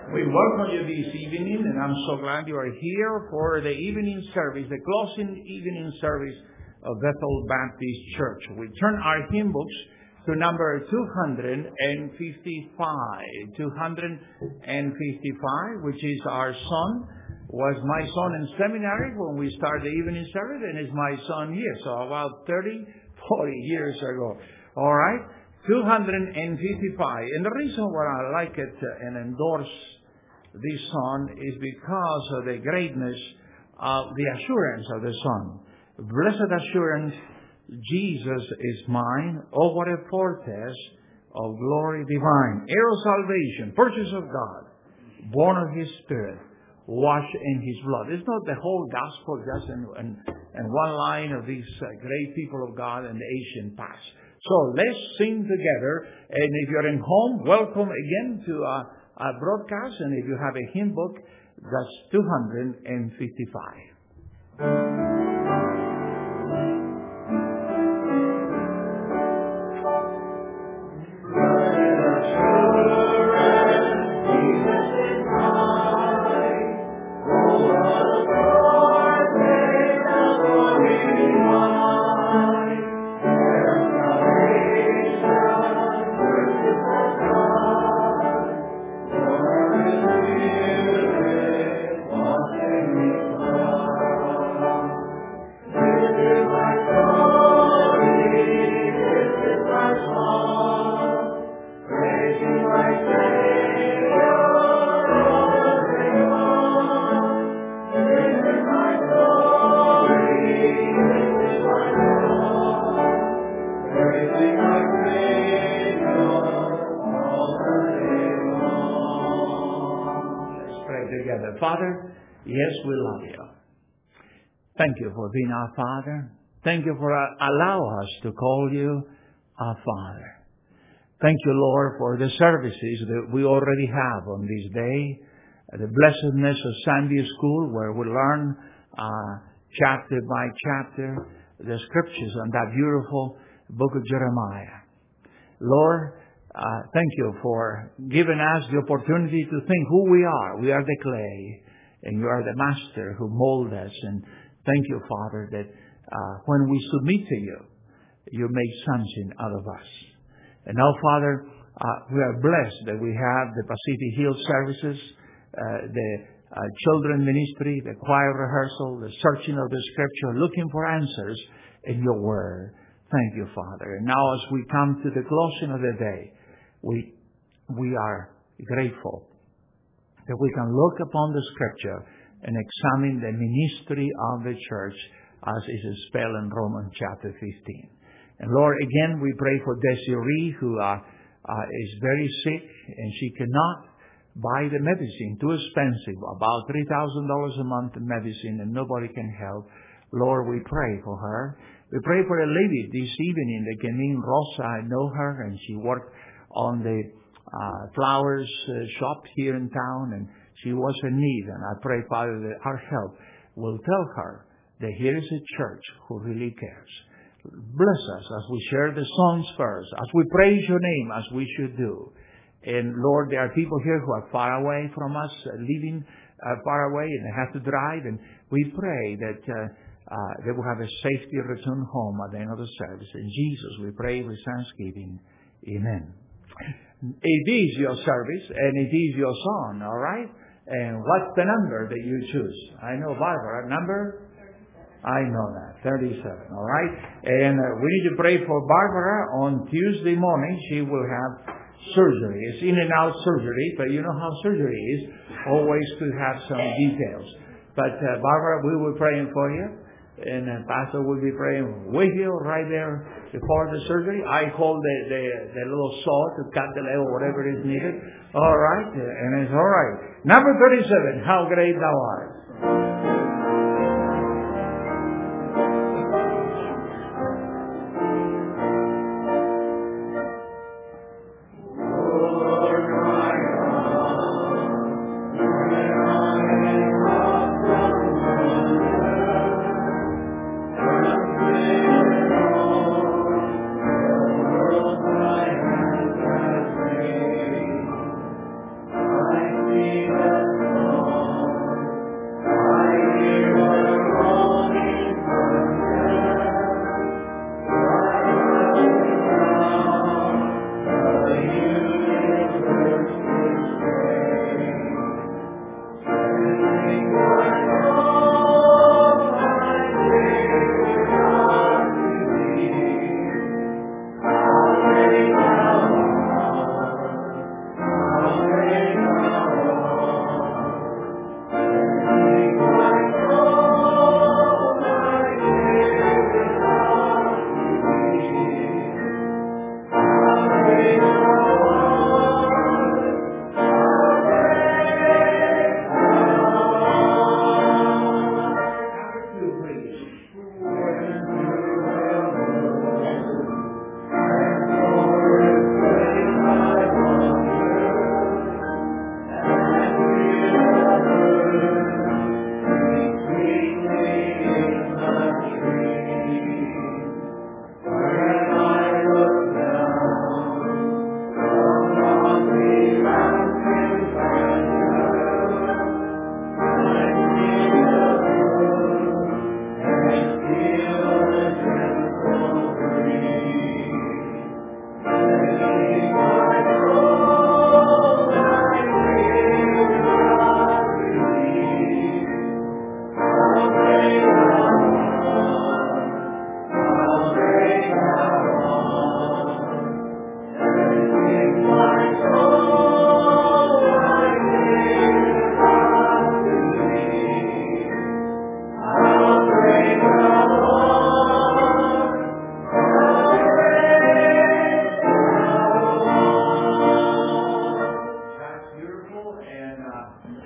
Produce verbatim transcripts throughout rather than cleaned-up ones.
We welcome you this evening, and I'm so glad you are here for the evening service, the closing evening service of Bethel Baptist Church. We turn our hymn books to number two hundred fifty-five. two hundred fifty-five, which is our son, was my son in seminary when we started the evening service, and is my son here, so about thirty, forty years ago. All right? two hundred fifty-five. And the reason why I like it and endorse this song is because of the greatness of the assurance of the song. Blessed assurance, Jesus is mine. Oh, what a foretaste of glory divine. Heir of salvation, purchase of God, born of His Spirit, washed in His blood. It's not the whole gospel just in, in, in one line of these uh, great people of God in the ancient past. So let's sing together. And if you're in home, welcome again to uh, our broadcast. And if you have a hymn book, that's two hundred fifty-five. Father, yes, we love you. Thank you for being our Father. Thank you for uh, allow us to call you our Father. Thank you, Lord, for the services that we already have on this day. Uh, the blessedness of Sunday school, where we learn uh, chapter by chapter the scriptures on that beautiful book of Jeremiah. Lord, Uh, thank you for giving us the opportunity to think who we are. We are the clay, and you are the master who molds us. And thank you, Father, that uh, when we submit to you, you make something out of us. And now, Father, uh, we are blessed that we have the Pacific Hill services, uh, the uh, children ministry, the choir rehearsal, the searching of the Scripture, looking for answers in your Word. Thank you, Father. And now, as we come to the closing of the day, We we are grateful that we can look upon the Scripture and examine the ministry of the church as is spelled in Romans chapter fifteen. And Lord, again, we pray for Desiree, who uh, uh, is very sick, and she cannot buy the medicine, too expensive, about three thousand dollars a month in medicine, and nobody can help. Lord, we pray for her. We pray for a lady this evening that came in, Rosa. I know her, and she worked on the uh, flowers uh, shop here in town, and she was in need. And I pray, Father, that our help will tell her that here is a church who really cares. Bless us as we share the songs first, as we praise your name, as we should do. And Lord, there are people here who are far away from us, uh, living uh, far away, and they have to drive. And we pray that uh, uh, they will have a safety return home at the end of the service. In Jesus, we pray with thanksgiving. Amen. It is your service, and it is your song, all right? And what's the number that you choose? I know, Barbara, number? thirty-seven. I know that, thirty-seven, all right? And uh, we need to pray for Barbara. On Tuesday morning, she will have surgery. It's in and out surgery, but you know how surgery is. Always could have some details. But uh, Barbara, we will be praying for you. And uh, Pastor will be praying with you right there before the surgery. I hold the, the, the little saw to cut the leg or whatever is needed. All right. And it's all right. Number thirty-seven, How Great Thou Art. I see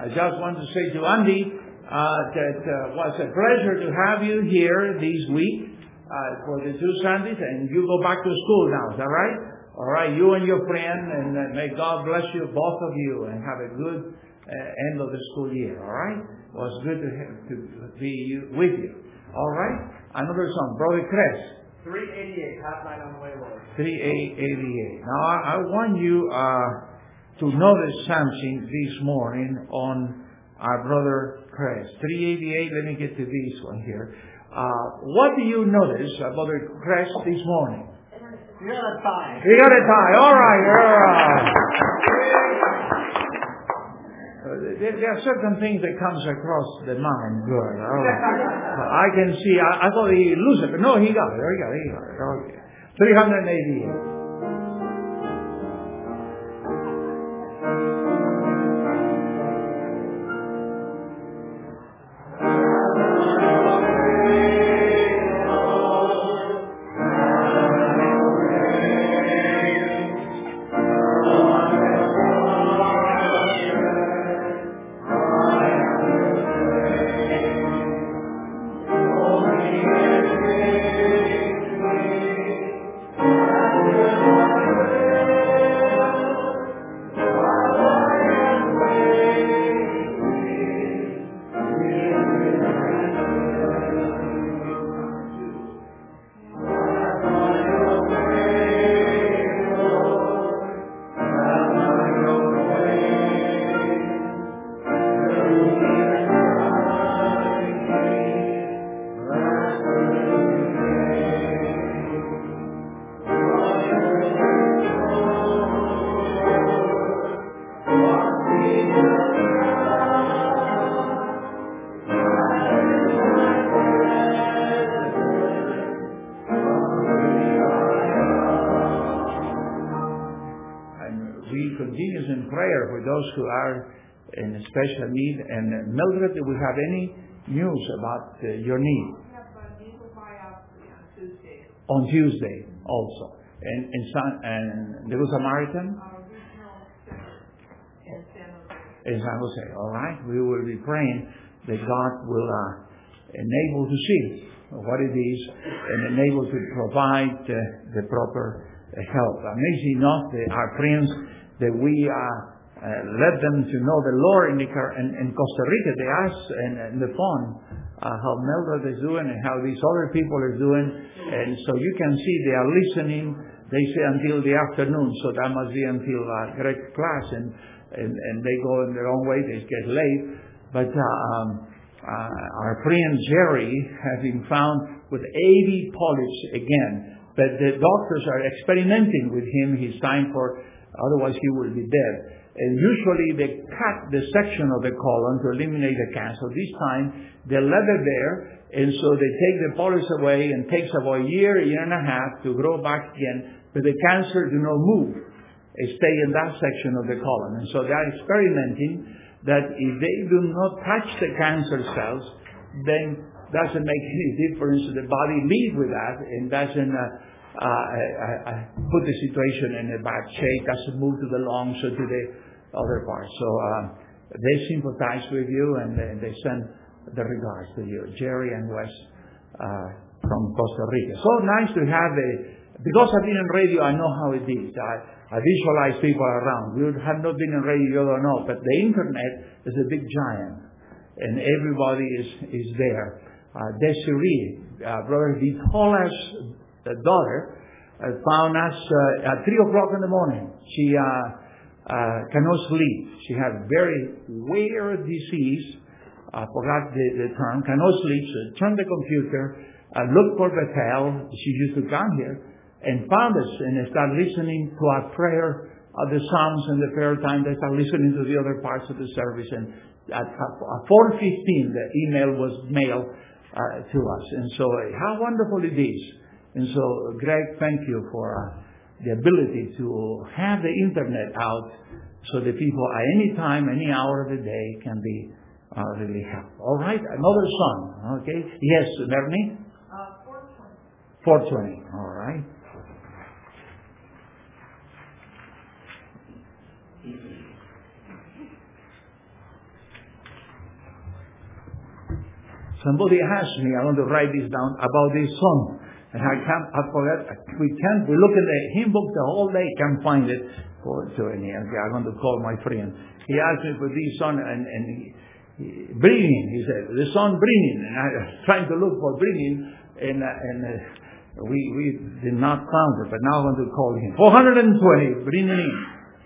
I just want to say to Andy uh, that uh, was a pleasure to have you here this week uh, for the two Sundays, and you go back to school now. Is that right? All right, you and your friend, and uh, may God bless you, both of you, and have a good uh, end of the school year. All right? It was good to, have, to be you, with you. All right? Another song, Brother Cress. three eighty-eight, half night on the way, Lord. three eighty-eight. Now, I, I want you uh, to notice something this morning on our Brother Cress. three eighty-eight, let me get to this one here. Uh, what do you notice about Brother Cress this morning? You got a tie. You got a tie. All right. All right. Uh, there, there are certain things that comes across the mind. Good. All right. I can see. I, I thought he lose it, but no, he got it. He got it. He got it. Okay. three eighty-eight. Those who are in special need. And Mildred, do we have any news about uh, your need? We have a nasal biopsy on Tuesday. On Tuesday also. And in San, and the Good Samaritan? Our regional center in San Jose. In San Jose, all right. We will be praying that God will uh, enable to see what it is and enable to provide uh, the proper uh, help. Amazing enough, that our friends that we uh, Uh, led them to know the Lord in, the, in, in Costa Rica. They asked in, in the phone uh, how Mildred is doing and how these other people are doing. And so you can see they are listening. They say until the afternoon, so that must be until uh, Greg's class. And, and, and they go in their own way. They get late. But uh, um, uh, our friend Jerry has been found with eighty polyps again. But the doctors are experimenting with him. He's time for, otherwise he will be dead. And usually they cut the section of the colon to eliminate the cancer. This time they left it there, and so they take the polyps away, and it takes about a year, a year and a half to grow back again. But the cancer do not move; it stay in that section of the colon. And so they are experimenting that if they do not touch the cancer cells, then doesn't make any difference. The body live with that and doesn't. Uh, Uh, I, I put the situation in a bad shape, doesn't move to the lungs or to the other parts. So uh, they sympathize with you, and they, they send the regards to you, Jerry and Wes uh, from Costa Rica. So nice to have a, because I've been in radio, I know how it is. I, I visualize people around. You have not been in radio, you don't know, but the internet is a big giant, and everybody is, is there. Uh, Desiree, uh, Brother Vitola's the daughter uh, found us uh, at three o'clock in the morning. She uh, uh, cannot sleep. She had very weird disease. I uh, forgot the, the term. Cannot sleep. So turned the computer, uh, looked for Bethel. She used to come here and found us and started listening to our prayer, uh, the Psalms and the prayer time. They started listening to the other parts of the service. And at four fifteen, the email was mailed uh, to us. And so uh, how wonderful it is. And so, Greg, thank you for uh, the ability to have the internet out so that people at any time, any hour of the day can be uh, really helped. All right, another song. Okay. Yes, Bernie? Uh, four twenty. four twenty. All right. Somebody asked me, I want to write this down, about this song. And I can't, I forgot, we can't, we look in the hymn book the whole day, can't find it. For, so okay, I'm going to call my friend. He asked me for this song, and, and he, he, breathing, he said, the song breathing. And I was trying to look for breathing, and, uh, and uh, we, we did not found it, but now I'm going to call him. four hundred twenty, breathing in.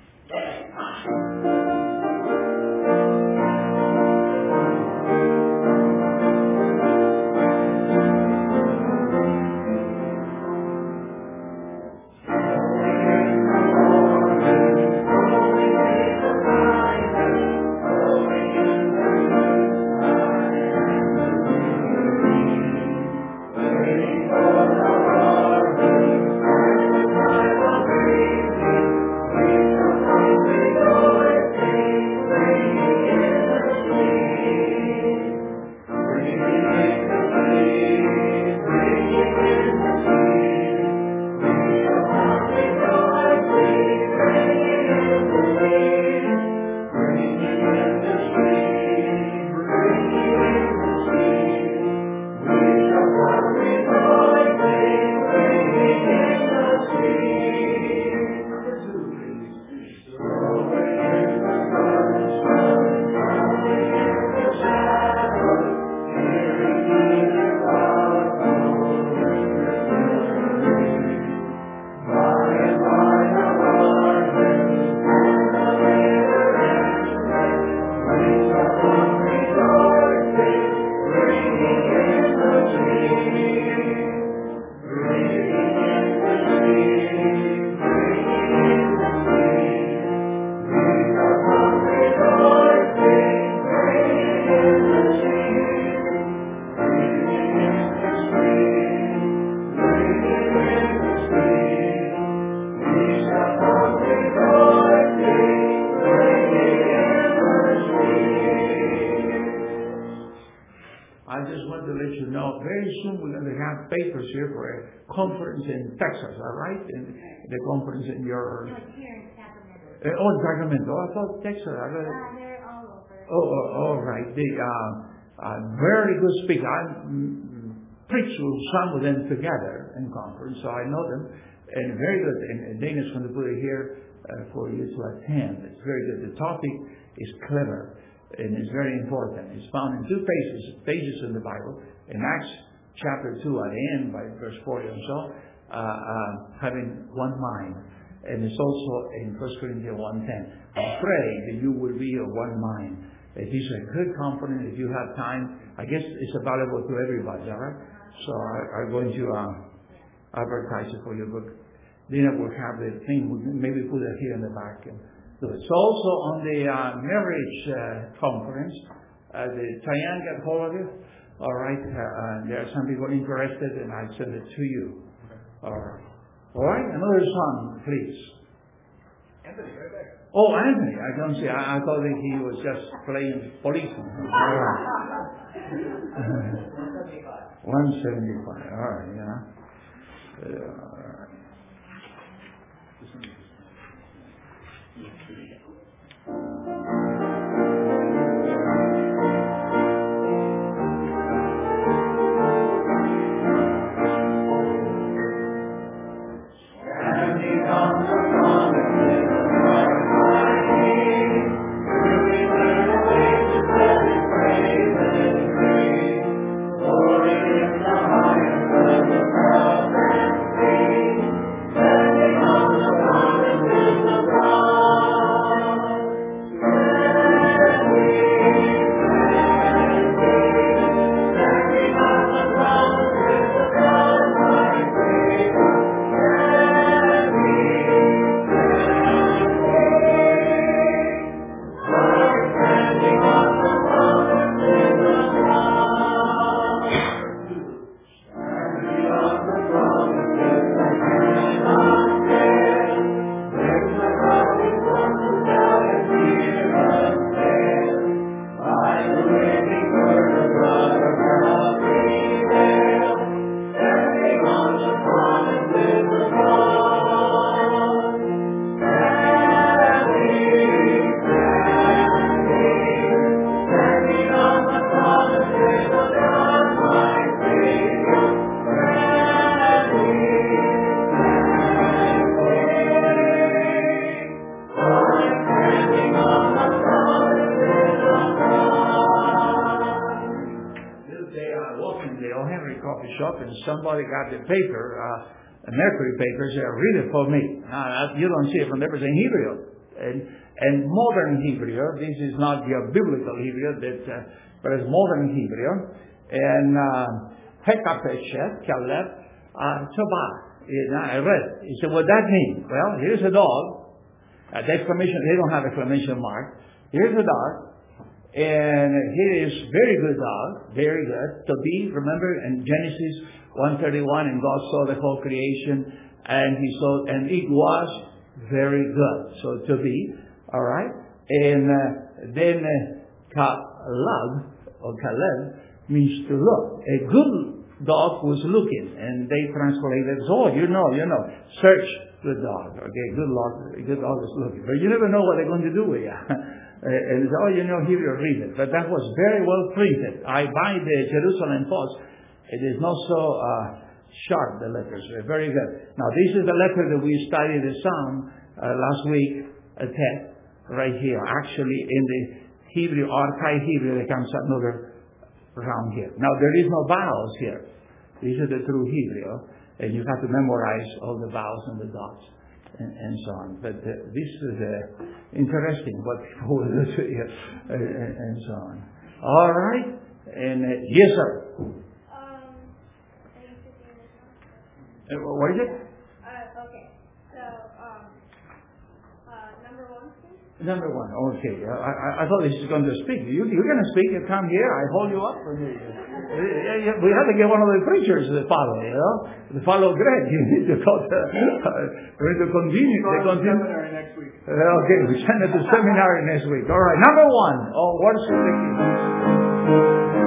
Papers here for a conference in Texas, all right? And the conference in your... No, it's here in Sacramento. Uh, oh, in Sacramento. I thought Texas. I read... Uh, they're all over. Oh, oh, all right. They uh, uh, very good speaker. I mm, preached with some of them together in conference, so I know them. And very good. And, and Dana's going to put it here uh, for you to attend. It's very good. The topic is clever, and it's very important. It's found in two pages, pages in the Bible. In Acts chapter two at the end, by verse forty or so, uh, uh, having one mind. And it's also in First Corinthians one ten. I pray that you will be of one mind. It is a good conference. If you have time, I guess it's available to everybody, all right? So I, I'm going to uh, advertise it for you. But Dina will have the thing. We'll maybe put it here in the back. And do it. So also on the uh, marriage uh, conference, uh, the Cheyenne got hold of you. All right, uh, uh, there are some people interested, and I send it to you. Okay. All right. All right, another song, please. Anthony, right there. Oh, Anthony, I don't see. I, I thought that he was just playing policeman. All right. one seventy-five. All right, yeah. Uh, all right. Glory in the highest of the coffee shop, and somebody got the paper, uh, a Mercury paper, said, read it for me. Now, you don't see it from there, but it's in Hebrew. And, and modern Hebrew, this is not your biblical Hebrew, that, uh, but it's modern Hebrew. And Hekapeshet, Caleb, Tobah. I read. He said, what that mean? Well, here's a dog. Uh, the exclamation, they don't have exclamation mark. Here's a dog. And he is very good dog, very good. To be, remember in Genesis one thirty-one, and God saw the whole creation, and he saw, and it was very good. So to be, all right. And uh, then uh, Caleb or Caleb means to look. A good dog was looking, and they translated, oh, you know, you know, search the dog. Okay, good dog, good dog is looking, but you never know what they're going to do with you. And so, oh, you know, here you read it. But that was very well printed. I buy the Jerusalem Post. It is not so uh, sharp, the letters. They're very good. Now, this is the letter that we studied the Psalm uh, last week, a text, right here. Actually, in the Hebrew, archaic Hebrew, there comes another round here. Now, there is no vowels here. These are the true Hebrew. And you have to memorize all the vowels and the dots. And, and so on. But uh, this is uh, interesting what people will do here, uh, and, and so on. All right? And uh, yes, sir. Um, Uh, what is it? uh, okay. So, um, uh, number one, please. Number one. Okay. Uh, I, I, I thought this is going to speak. You, you're going to speak. You come here. I hold you up. For me. Uh, we have to get one of the preachers to follow, you know, to follow Greg. You need to go to, uh, to continue. Go to to continue. seminary next week. Uh, okay, we send it to seminary next week. All right. Number one. Oh, what's the thinking?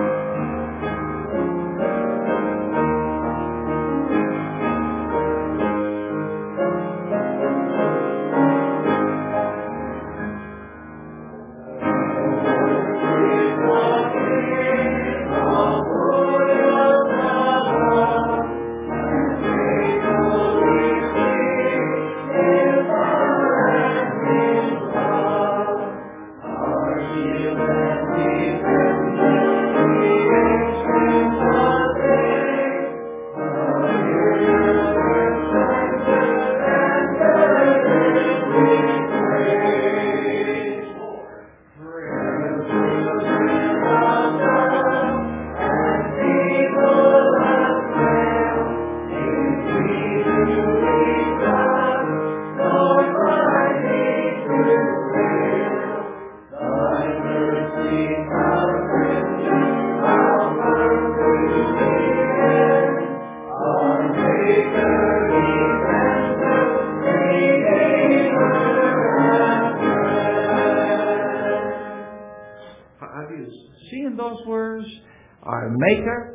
Maker,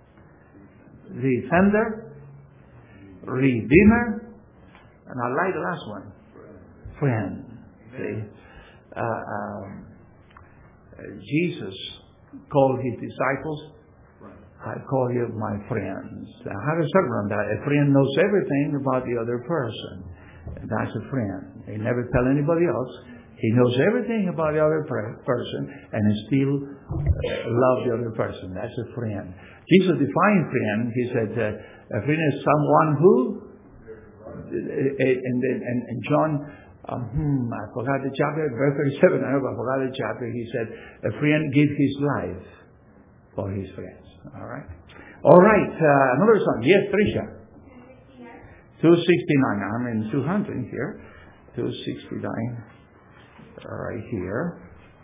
Defender, Redeemer, and I like the last one, Friend. See, uh, um, Jesus called his disciples, I call you my friends. Now, how does that run that? A friend knows everything about the other person. That's a friend. They never tell anybody else. He knows everything about the other person and still love the other person. That's a friend. Jesus defined friend. He said, uh, a friend is someone who, and then and, and John, um, hmm, I forgot the chapter, verse thirty-seven, I know, I forgot the chapter. He said, a friend gives his life for his friends. All right. All right. Uh, another song. Yes, Trisha. two sixty-nine. I'm in two hundred here. two sixty-nine. Right here.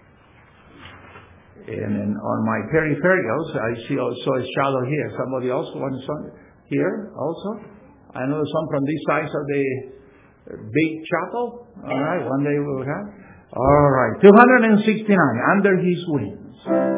And then on my peripherals, I see also a shadow here. Somebody else wants some here also? I know some from this side of the big chapel. All right. One day we will have. All right. two sixty-nine. Under his wings.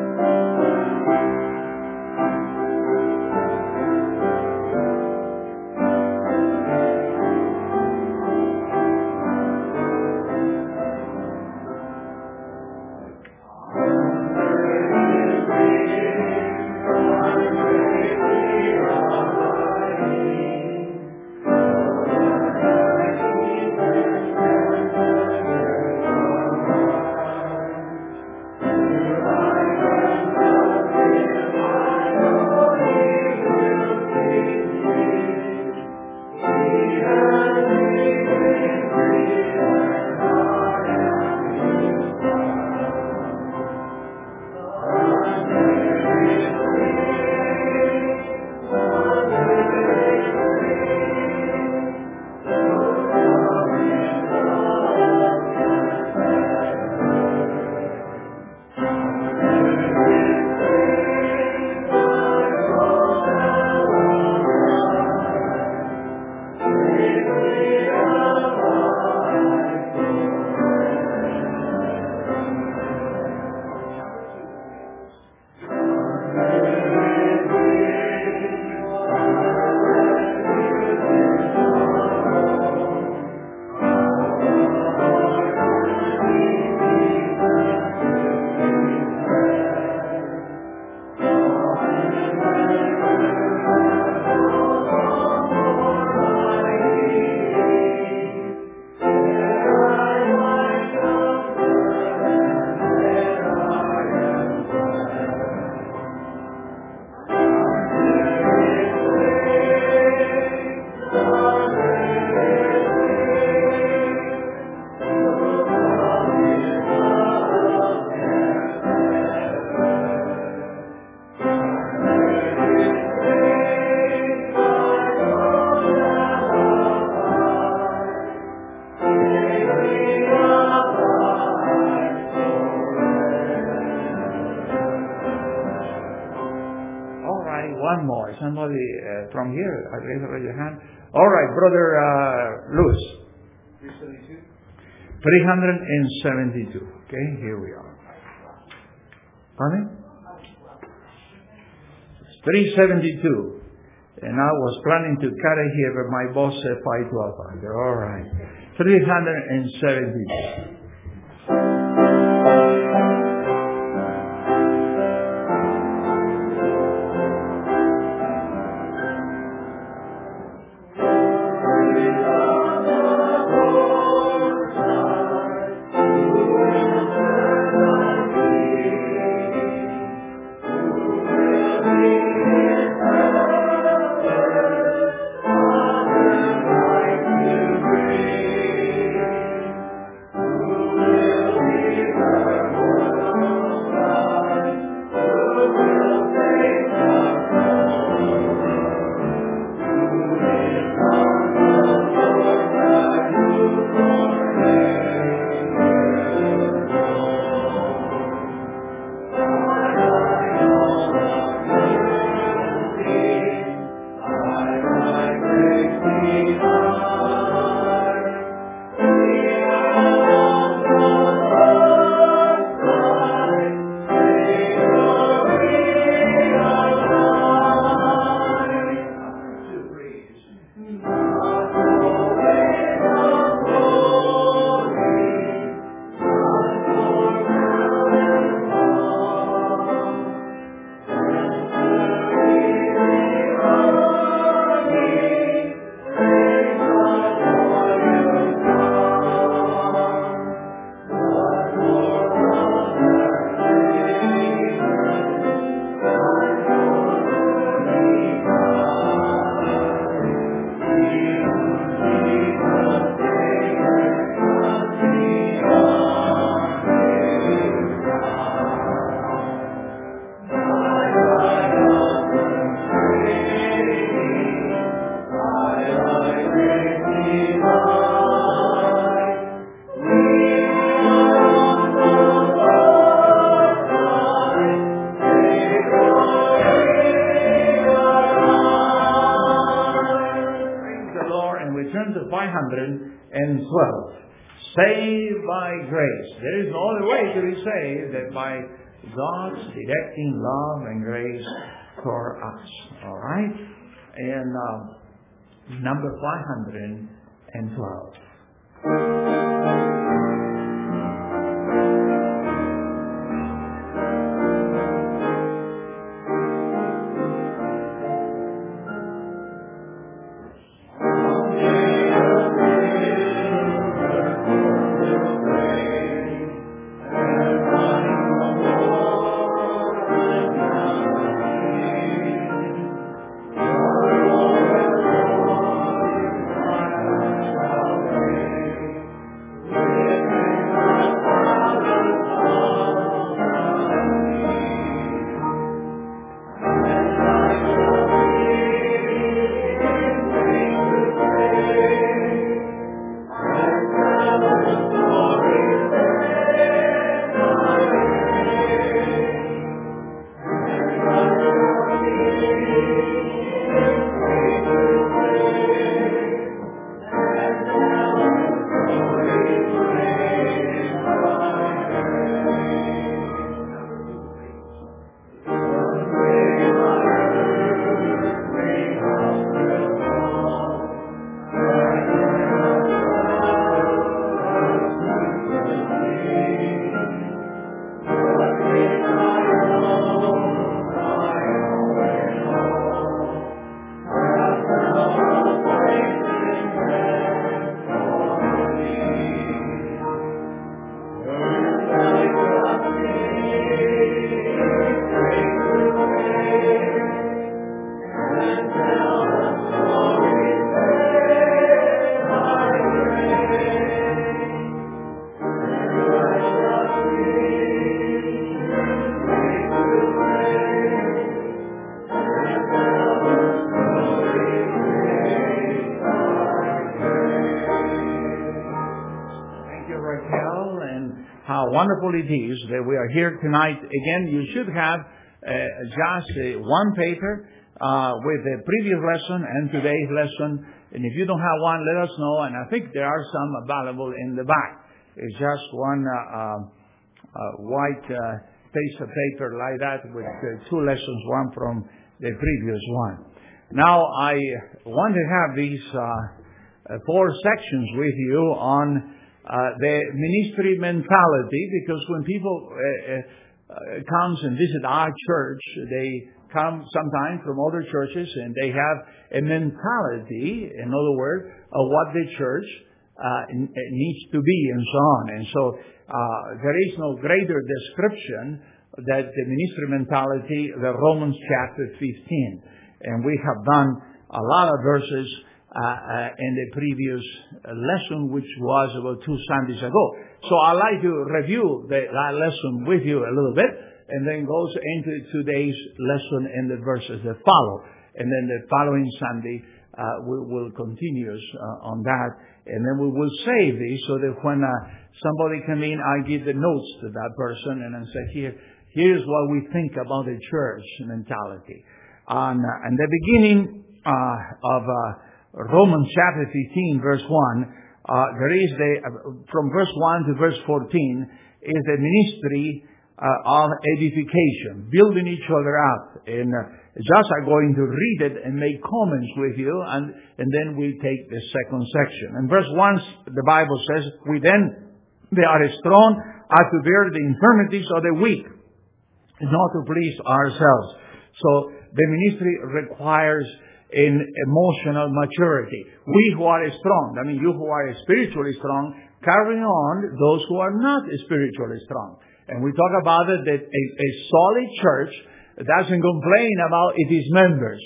one more. Somebody uh, from here, I raise, raise your hand. All right, Brother uh, Lewis. three seventy-two. three seventy-two. Okay, here we are. Pardon? three seventy-two. And I was planning to cut it here, but my boss said five twelve. All right. three seventy-two. twelve. Saved by grace. There is no other way to be saved than by God's directing love and grace for us. All right? And uh, number five hundred twelve. Wonderful it is that we are here tonight. Again, you should have uh, just uh, one paper uh, with the previous lesson and today's lesson. And if you don't have one, let us know. And I think there are some available in the back. It's just one uh, uh, uh, white uh, piece of paper like that with uh, two lessons, one from the previous one. Now, I want to have these uh, uh, four sections with you on uh, the ministry mentality, because when people uh, uh, comes and visit our church, they come sometimes from other churches and they have a mentality, in other words, of what the church uh, needs to be and so on. And so uh, there is no greater description that the ministry mentality, the Romans chapter fifteen. And we have done a lot of verses uh, uh, in the previous lesson, which was about two Sundays ago. So I'd like to review the, that lesson with you a little bit, and then goes into today's lesson and the verses that follow. And then the following Sunday, uh, we will continue uh, on that. And then we will save these so that when uh, somebody come in, I give the notes to that person and I say, here, here's what we think about the church mentality. On uh, in the beginning uh, of uh, Romans chapter fifteen, verse one, uh, there is the, uh, from verse one to verse fourteen, is the ministry Uh, of edification, building each other up. And uh, just I'm going to read it and make comments with you, and, and then we take the second section. In verse one, the Bible says, we then, they are strong as to bear the infirmities of the weak, not to please ourselves. So the ministry requires an emotional maturity. We who are strong, I mean you who are spiritually strong, carry on those who are not spiritually strong. And we talk about it that a, a solid church doesn't complain about its members.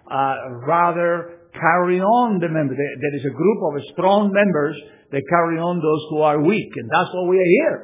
Uh, rather, carry on the members. There, there is a group of strong members that carry on those who are weak. And that's what we are here.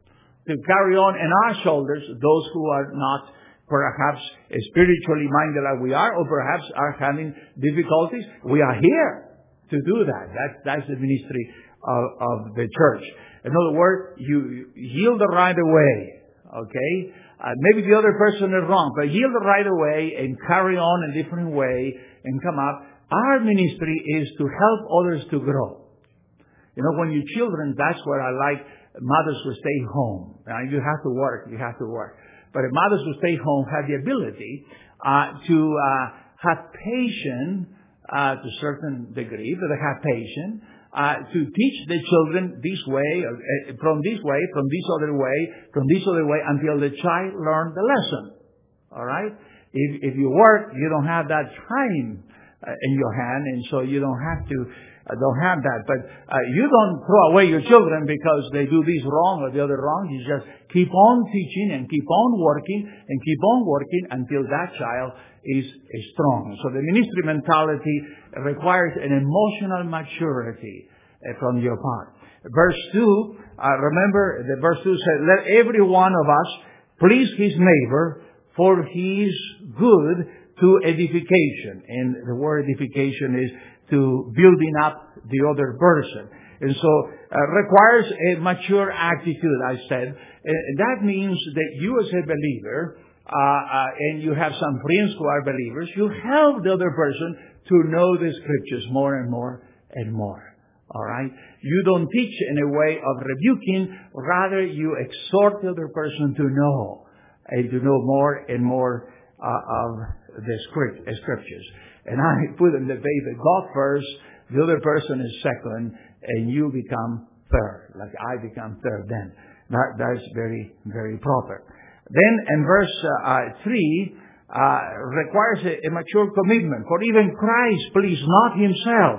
To carry on in our shoulders those who are not perhaps spiritually minded like we are, or perhaps are having difficulties. We are here to do that. That's, that's the ministry of, of the church. In other words, you yield the right away, okay? Uh, maybe the other person is wrong, but yield the right away and carry on a different way and come up. Our ministry is to help others to grow. You know, when you're children, that's where I like mothers who stay home. Now, you have to work, you have to work. But the mothers who stay home have the ability uh, to uh, have patience uh, to a certain degree, but they have patience. Uh, to teach the children this way, uh, from this way, from this other way, from this other way, until the child learns the lesson. All right? If, if you work, you don't have that time uh, in your hand, and so you don't have to, uh, don't have that. But uh, you don't throw away your children because they do this wrong or the other wrong. You just keep on teaching and keep on working and keep on working until that child is, is strong. So the ministry mentality requires an emotional maturity uh, from your part. Verse two, uh, remember the verse two said, let every one of us please his neighbor, for he is good to edification. And the word edification is to building up the other person. And so uh, requires a mature attitude, I said. And that means that you as a believer, Uh, uh, and you have some friends who are believers, you help the other person to know the scriptures more and more and more. All right? You don't teach in a way of rebuking. Rather, you exhort the other person to know, and to know more and more uh, of the script, uh, scriptures. And I put in the faith that God first, the other person is second, and you become third, like I become third then. That, that's very, very proper. Then in verse uh, uh, three, uh, requires a, a mature commitment. For even Christ pleased not himself,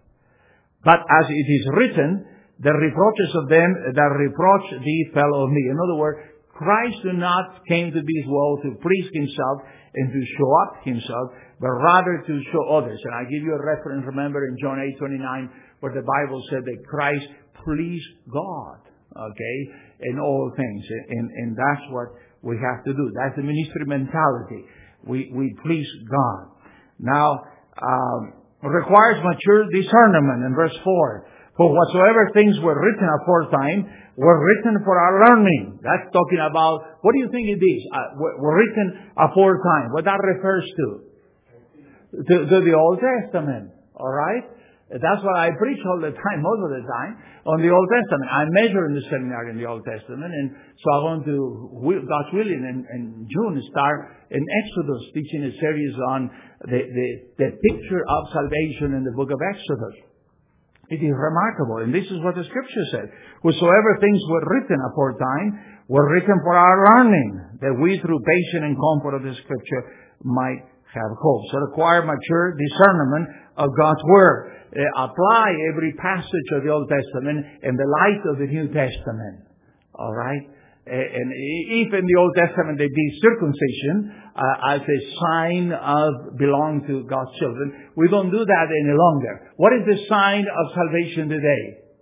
but as it is written, the reproaches of them that reproach thee fell on me. In other words, Christ did not came to this world to please himself and to show up himself, but rather to show others. And I give you a reference, remember, in John eight twenty-nine, where the Bible said that Christ pleased God, okay, in all things. And, and that's what we have to do. That's the ministry mentality. We, we please God. Now, um, requires mature discernment in verse four. For whatsoever things were written aforetime were written for our learning. That's talking about, what do you think it is? Uh, were written aforetime. What that refers to? to, to the Old Testament. All right? That's what I preach all the time, most of the time, on the Old Testament. I major in the seminary in the Old Testament, and so I'm going to, God's willing, in, in June start in Exodus, teaching a series on the, the, the picture of salvation in the book of Exodus. It is remarkable, and this is what the Scripture said. Whatsoever things were written aforetime were written for our learning, that we through patience and comfort of the Scripture might have hope. So acquire mature discernment of God's Word. Uh, apply every passage of the Old Testament in the light of the New Testament. All right? Uh, and if in the Old Testament they did circumcision uh, as a sign of belonging to God's children, we don't do that any longer. What is the sign of salvation today?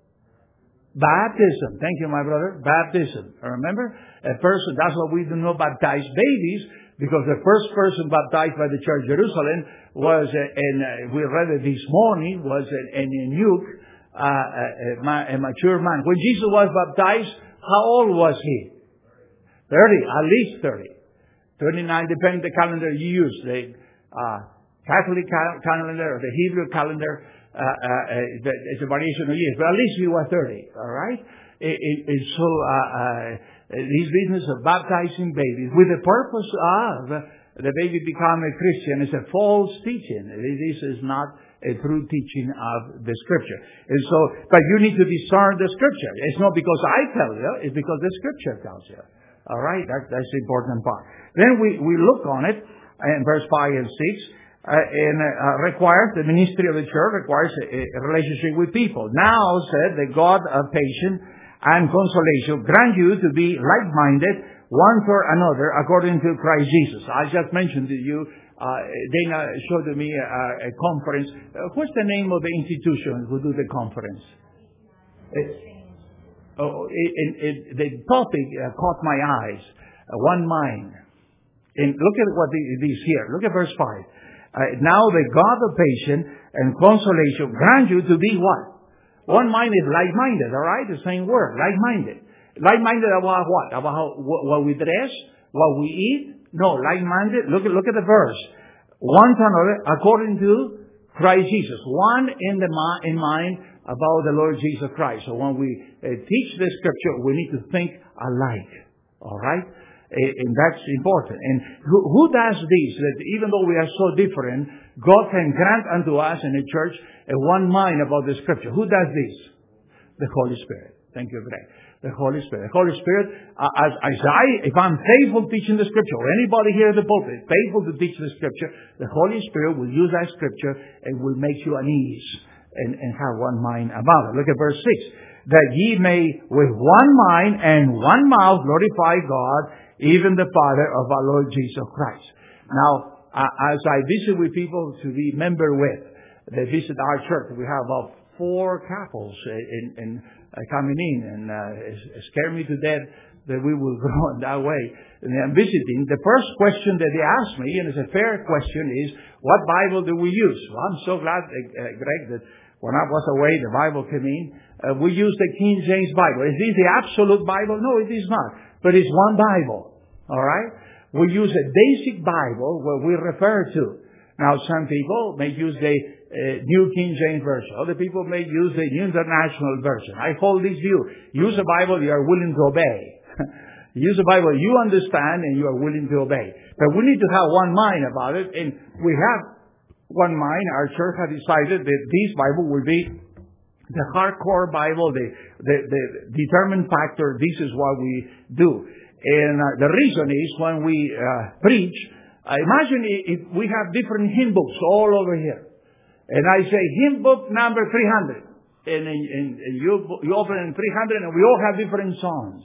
Baptism. Thank you, my brother. Baptism. Remember? A person, that's why we do not baptize babies, because the first person baptized by the Church of Jerusalem was, uh, and uh, we read it this morning, was an, an eunuch, uh, a, a mature man. When Jesus was baptized, how old was he? thirty, at least thirty. thirty-nine, depending on the calendar you use. The uh, Catholic cal- calendar or the Hebrew calendar, uh, uh, uh, it's a variation of years. But at least he was thirty, all right? It, it, it, so, uh, uh, this business of baptizing babies with the purpose of the baby become a Christian is a false teaching. This is not a true teaching of the Scripture. And so, but you need to discern the Scripture. It's not because I tell you, it's because the Scripture tells you. All right? That, that's the important part. Then we, we look on it in verse five and six. Uh, and uh, requires, the ministry of the church requires a, a relationship with people. Now said the God of patience and consolation grant you to be like-minded one for another according to Christ Jesus. I just mentioned to you, uh, Dana showed me a, a conference. Uh, what's the name of the institution who do the conference? Uh, oh, it, it, it, the topic uh, caught my eyes. Uh, one mind. And look at what it is here. Look at verse five. Uh, now the God of patience and consolation grant you to be what? One mind is like-minded, all right? The same word, like-minded. Like-minded about what? About how, what we dress? What we eat? No, like-minded. Look at, look at the verse. One to another according to Christ Jesus. One in the in mind about the Lord Jesus Christ. So when we uh, teach the Scripture, we need to think alike. All right? And that's important. And who, who does this? That even though we are so different, God can grant unto us in the church a one mind about the Scripture. Who does this? The Holy Spirit. Thank you, Greg. The Holy Spirit. The Holy Spirit, uh, as, as I, if I'm faithful teaching the Scripture, or anybody here in the pulpit faithful to teach the Scripture, the Holy Spirit will use that Scripture and will make you unease and, and have one mind about it. Look at verse six. That ye may with one mind and one mouth glorify God, even the Father of our Lord Jesus Christ. Now, uh, as I visit with people to be member with, they visit our church. We have about four couples in, in uh, coming in, and uh, it, it scared me to death that we will grow in that way. And I'm visiting. The first question that they ask me, and it's a fair question, is, what Bible do we use? Well, I'm so glad, uh, Greg, that when I was away, the Bible came in. Uh, we use the King James Bible. Is this the absolute Bible? No, it is not. But it's one Bible. All right? We use a basic Bible where we refer to. Now, some people may use the uh, New King James Version. Other people may use the New International Version. I hold this view. Use a Bible you are willing to obey. Use a Bible you understand and you are willing to obey. But we need to have one mind about it. And we have one mind. Our church has decided that this Bible will be the hardcore Bible, the, the, the determined factor. This is what we do. And uh, the reason is when we uh, preach, uh, imagine if we have different hymn books all over here. And I say, hymn book number three hundred. And, and, and you, you open in three hundred and we all have different songs.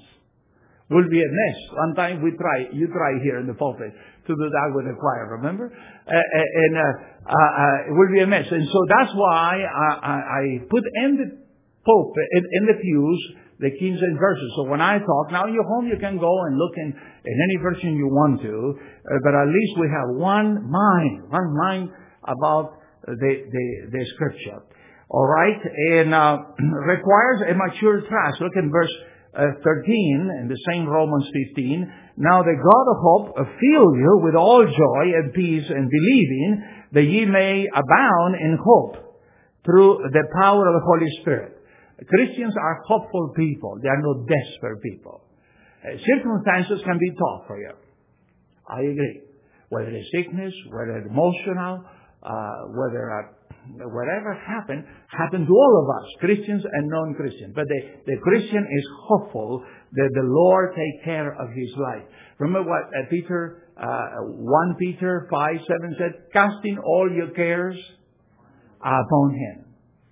It will be a mess. One time we try, you try here in the pulpit to do that with the choir, remember? Uh, and uh, uh, uh, it will be a mess. And so that's why I, I, I put in the pulpit, in, in the pews, the King James version. So when I talk, now you're home, you can go and look in, in any version you want to, uh, but at least we have one mind, one mind about the, the, the Scripture. All right? And uh, requires a mature trust. Look in verse uh, thirteen, in the same Romans fifteen, now the God of hope fill you with all joy and peace and believing, that ye may abound in hope through the power of the Holy Spirit. Christians are hopeful people. They are not desperate people. Uh, circumstances can be tough for you. I agree. Whether it's sickness, whether it's emotional, uh, whether uh, whatever happened, happened to all of us, Christians and non-Christians. But the, the Christian is hopeful that the Lord take care of his life. Remember what uh, Peter, uh, First Peter five seven said, casting all your cares upon him.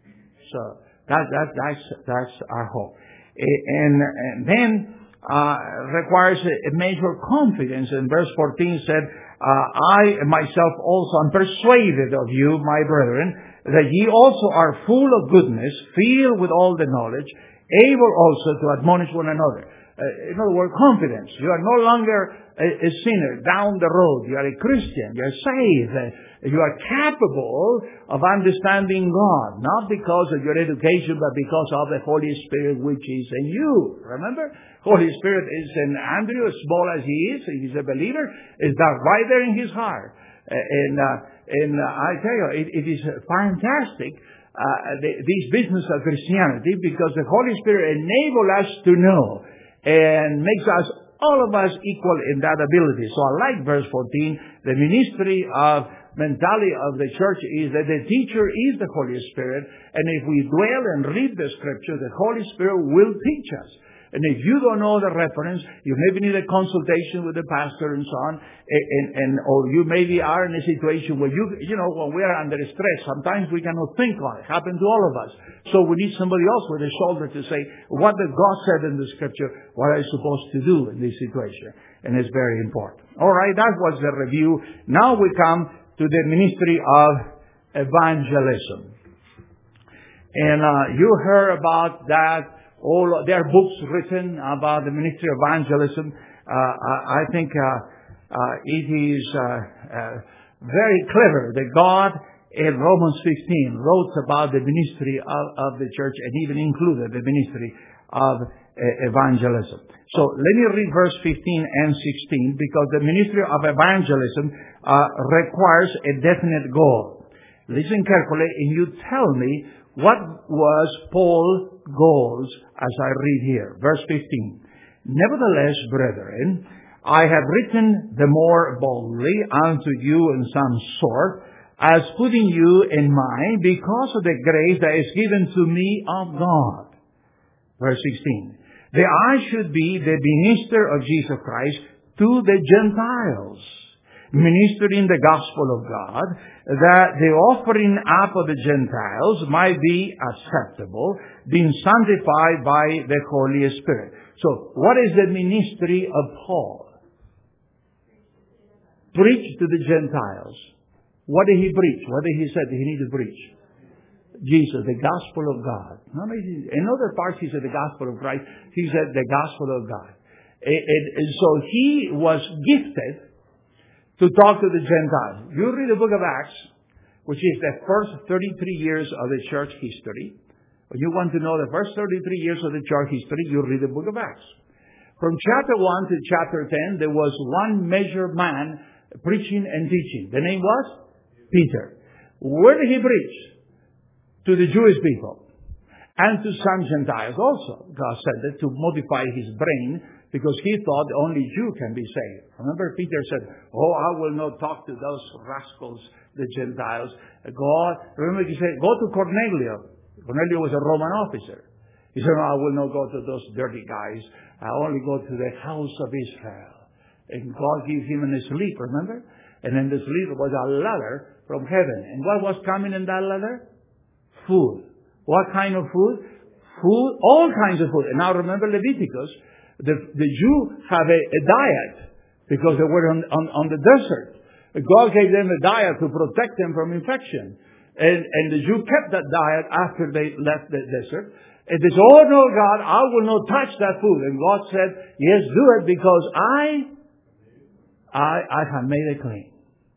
So that, that, that's, that's our hope. And, and then uh, requires a, a major confidence. And verse fourteen said, Uh, I myself also am persuaded of you, my brethren, that ye also are full of goodness, filled with all the knowledge, able also to admonish one another. Uh, in other words, confidence. You are no longer a, a sinner down the road. You are a Christian. You are saved. Uh, you are capable of understanding God, not because of your education, but because of the Holy Spirit which is in you. Remember? Holy Spirit is in Andrew, as small as he is. He's a believer. Is that right there in his heart? Uh, and uh, and uh, I tell you, it, it is fantastic, uh, the, this business of Christianity, because the Holy Spirit enables us to know and makes us, all of us, equal in that ability. So I like verse fourteen. The ministry of mentality of the church is that the teacher is the Holy Spirit, and if we dwell and read the Scripture, the Holy Spirit will teach us. And if you don't know the reference, you maybe need a consultation with the pastor and so on, and, and, and or you maybe are in a situation where you, you know, when we are under stress, sometimes we cannot think on it. It happens to all of us. So we need somebody else with a shoulder to say, what did God said in the Scripture, what are you supposed to do in this situation? And it's very important. All right, that was the review. Now we come to the ministry of evangelism. And uh, you heard about that. All there are books written about the ministry of evangelism. Uh, I, I think uh, uh, it is uh, uh, very clever that God in Romans fifteen wrote about the ministry of, of the church and even included the ministry of uh, evangelism. So let me read verse fifteen and sixteen, because the ministry of evangelism uh, requires a definite goal. Listen carefully and you tell me, what was Paul's goals as I read here? Verse fifteen. Nevertheless, brethren, I have written the more boldly unto you in some sort, as putting you in mind, because of the grace that is given to me of God. Verse sixteen. That I should be the minister of Jesus Christ to the Gentiles, ministering the gospel of God, that the offering up of the Gentiles might be acceptable, being sanctified by the Holy Spirit. So, what is the ministry of Paul? Preach to the Gentiles. What did he preach? What did he say he needed to preach? Jesus, the gospel of God. In other parts he said the gospel of Christ. He said the gospel of God. And, and, and so he was gifted to talk to the Gentiles. You read the book of Acts, which is the first thirty-three years of the church history. When you want to know the first thirty-three years of the church history, you read the book of Acts. From chapter one to chapter ten, there was one measured man preaching and teaching. The name was Peter. Where did he preach? To the Jewish people. And to some Gentiles also. God said that to modify his brain, because he thought only Jew can be saved. Remember, Peter said, oh, I will not talk to those rascals, the Gentiles. God, remember he said, go to Cornelius. Cornelius was a Roman officer. He said, no, I will not go to those dirty guys. I only go to the house of Israel. And God gave him in his sleep, remember? And in the sleep was a letter from heaven. And what was coming in that letter? Food. What kind of food? Food, all kinds of food. And now remember Leviticus. The, the Jew have a, a diet because they were on, on, on the desert. God gave them a diet to protect them from infection. And, and the Jew kept that diet after they left the desert. And they said, oh no, God, I will not touch that food. And God said, yes, do it because I, I, I have made it clean.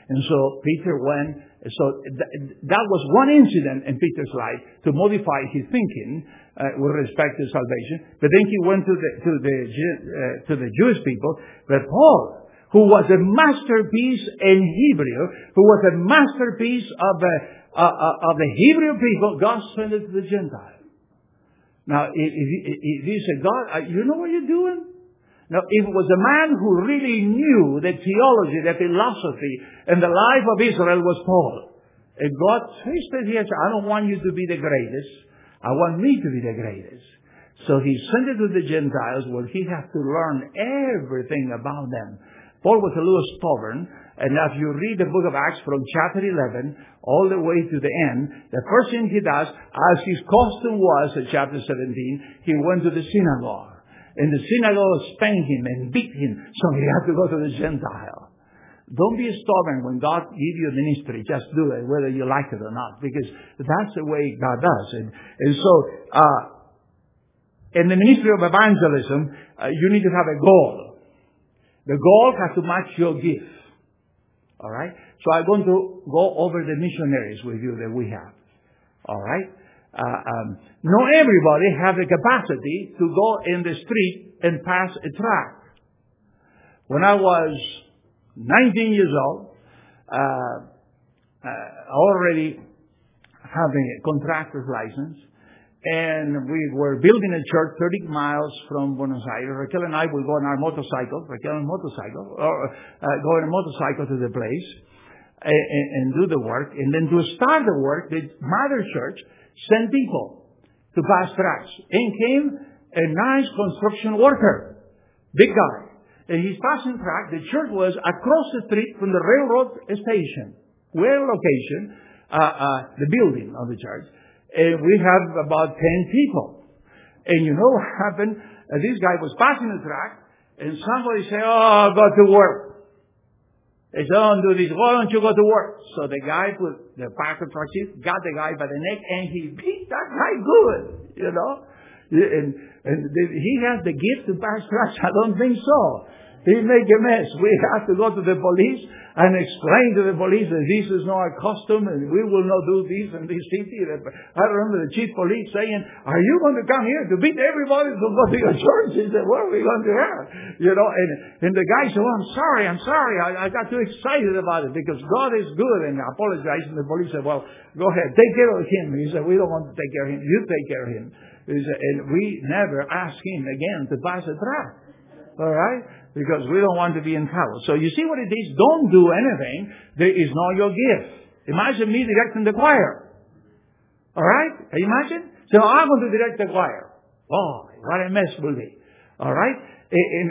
And so Peter went, so th- that was one incident in Peter's life to modify his thinking uh, with respect to salvation. But then he went to the, to the, uh, to the Jewish people. But Paul, who was a masterpiece in Hebrew, who was a masterpiece of the, uh, uh, of the Hebrew people, God sent it to the Gentiles. Now, if, if, if you say, God, uh, you know what you're doing? Now, if it was a man who really knew the theology, the philosophy, and the life of Israel was Paul. And God twisted here, I don't want you to be the greatest. I want me to be the greatest. So he sent it to the Gentiles where he had to learn everything about them. Paul was a little stubborn. And if you read the book of Acts from chapter eleven all the way to the end, the first thing he does, as his custom was in chapter seventeen, he went to the synagogue. And the synagogue spanked him and beat him, so he had to go to the Gentile. Don't be stubborn when God gives you a ministry. Just do it, whether you like it or not, because that's the way God does. And, and so, uh, in the ministry of evangelism, uh, you need to have a goal. The goal has to match your gift. All right? So I'm going to go over the missionaries with you that we have. All right? Uh, um, not everybody have the capacity to go in the street and pass a tract. When I was nineteen years old, uh, uh, already having a contractor's license, and we were building a church thirty miles from Buenos Aires. Raquel and I would go on our motorcycle, Raquel on a motorcycle, or uh, go on a motorcycle to the place and, and, and do the work. And then to start the work, the mother church sent people to pass tracts. In came a nice construction worker, big guy. And he's passing tract. The church was across the street from the railroad station. Where location? Uh, uh, the building of the church. And we have about ten people. And you know what happened? Uh, this guy was passing the tract, and somebody said, oh, go to work. They said, don't do this. Why don't you go to work? So the guy put the Packer truck seat, got the guy by the neck, and he beat that guy good, you know. And, and the, he has the gift to pass tracts. I don't think so. He make a mess. We have to go to the police and explain to the police that this is not our custom and we will not do this in this city. I remember the chief police saying, are you going to come here to beat everybody to go to your church? He said, what are we going to have? You know, and, and the guy said, well, I'm sorry, I'm sorry. I, I got too excited about it because God is good. And I apologized. And the police said, well, go ahead, take care of him. He said, we don't want to take care of him. You take care of him. He said, and we never asked him again to pass a tract. All right? Because we don't want to be in trouble. So you see what it is? Don't do anything that is not your gift. Imagine me directing the choir. All right? Can you imagine? So I'm going to direct the choir. Oh, what a mess will be. All right? And,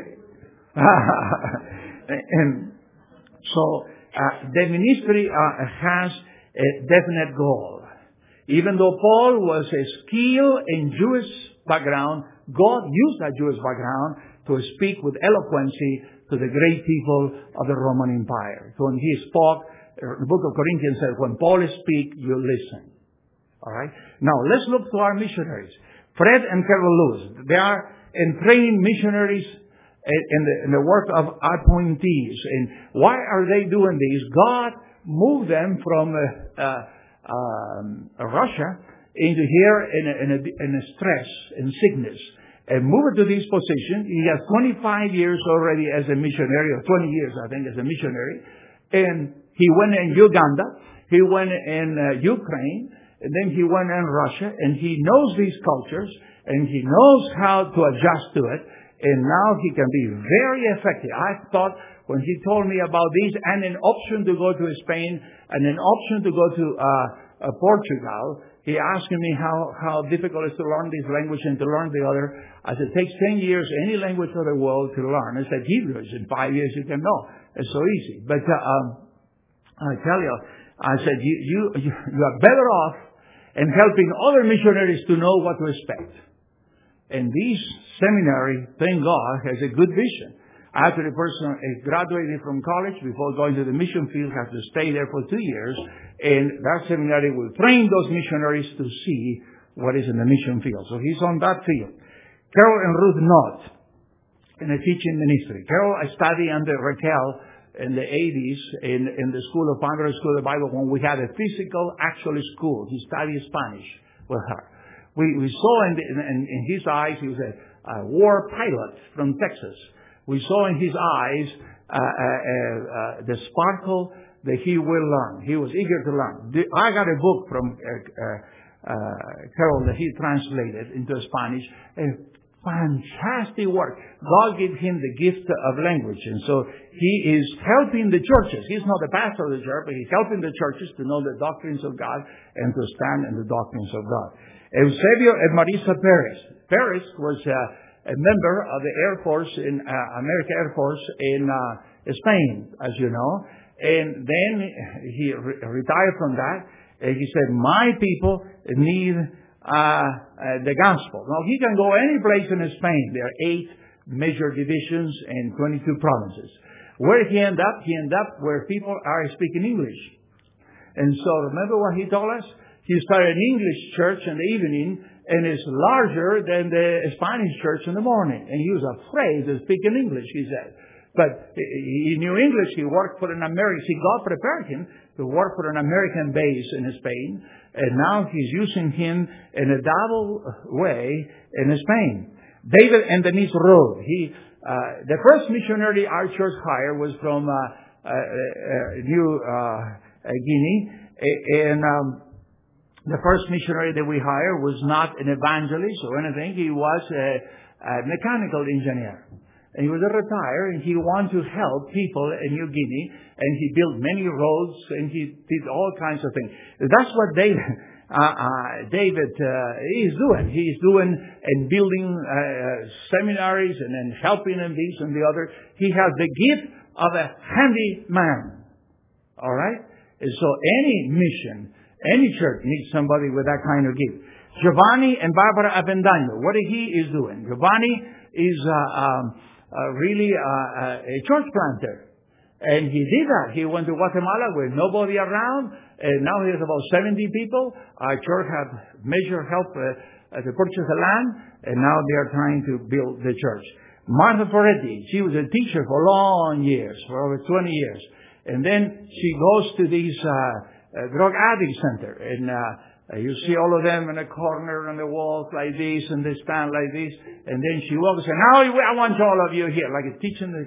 and so uh, the ministry uh, has a definite goal. Even though Paul was a skilled in Jewish background, God used that Jewish background to speak with eloquency to the great people of the Roman Empire. So when he spoke, the book of Corinthians says, when Paul speaks, you listen. All right? Now, let's look to our missionaries. Fred and Carol Lewis. They are trained missionaries in the, in the work of appointees. And why are they doing this? God moved them from uh, uh, um, Russia into here in a, in a, in a stress and sickness. And moved to this position. He has twenty-five years already as a missionary, or twenty years, I think, as a missionary. And he went in Uganda. He went in uh, Ukraine. And then he went in Russia. And he knows these cultures. And he knows how to adjust to it. And now he can be very effective. I thought when he told me about this and an option to go to Spain and an option to go to uh, uh, Portugal, he asked me how, how difficult it is to learn this language and to learn the other. I said, it takes ten years, any language of the world to learn. I said, Hebrew is in five years you can know. It's so easy. But uh, um, I tell you, I said, you, you, you are better off in helping other missionaries to know what to expect. And this seminary, thank God, has a good vision. After the person graduated from college, before going to the mission field, has to stay there for two years. And that seminary will train those missionaries to see what is in the mission field. So he's on that field. Carol and Ruth Knott in a teaching ministry. Carol studied under Raquel in the eighties in, in the school of Primary School of the Bible when we had a physical, actual school. He studied Spanish with her. We, we saw in, the, in, in his eyes, he was a, a war pilot from Texas. We saw in his eyes uh, uh, uh, the sparkle that he will learn. He was eager to learn. The, I got a book from uh, uh, uh, Carol that he translated into Spanish. A fantastic work. God gave him the gift of language. And so he is helping the churches. He's not the pastor of the church, but he's helping the churches to know the doctrines of God and to stand in the doctrines of God. Eusebio and Marisa Perez. Perez was uh, a member of the Air Force in uh, American Air Force in uh, Spain, as you know. And then he re- retired from that. And he said, my people need uh, uh, the gospel. Now, he can go any place in Spain. There are eight major divisions and twenty-two provinces. Where he ended up, he ended up where people are speaking English. And so remember what he told us? He started an English church in the evening, and it's larger than the Spanish church in the morning. And he was afraid to speak in English, he said. But he knew English. He worked for an American. See, God prepared him to work for an American base in Spain. And now he's using him in a double way in Spain. David and Denise Road. He, uh, the first missionary our church hired was from uh, uh, uh, New uh, Guinea. And um, the first missionary that we hired was not an evangelist or anything. He was a, a mechanical engineer. And he was a retired, and he wanted to help people in New Guinea, and he built many roads, and he did all kinds of things. That's what David, uh, uh, David uh, is doing. He's doing and building uh, seminaries, and then helping in this and the other. He has the gift of a handy man. All right? And so any mission, any church needs somebody with that kind of gift. Giovanni and Barbara Avendaño, what he is doing. Giovanni is uh, um, Uh, really uh, uh, a church planter. And he did that. He went to Guatemala with nobody around, and now he has about seventy people. Our church had major help uh, to purchase the land, and now they are trying to build the church. Martha Ferretti, she was a teacher for long years, for over twenty years. And then she goes to this uh, uh, drug addict center, and uh, Uh, you see all of them in a corner on the walls like this, and they stand like this. And then she walks and now I want all of you here, like a teaching a,